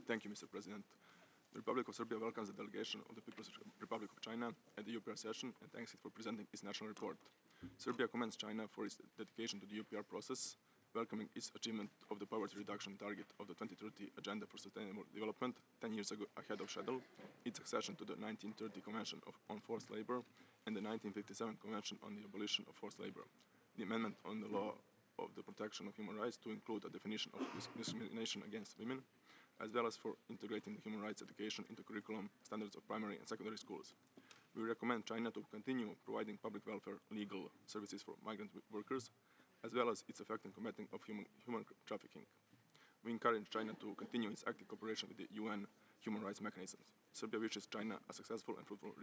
Thank you, Mr. President. The Republic of Serbia welcomes the delegation of the People's Republic of China at the UPR session and thanks it for presenting its national report. Serbia commends China for its dedication to the UPR process, welcoming its achievement of the poverty reduction target of the 2030 Agenda for Sustainable Development 10 years ahead of schedule, its accession to the 1930 Convention on Forced Labor and the 1957 Convention on the Abolition of Forced Labor, the amendment on the law of the protection of human rights to include a definition of discrimination against women, as well as for integrating the human rights education into curriculum standards of primary and secondary schools. We recommend China to continue providing public welfare legal services for migrant workers, as well as its effective combating of human trafficking. We encourage China to continue its active cooperation with the UN human rights mechanisms. Serbia wishes China a successful and fruitful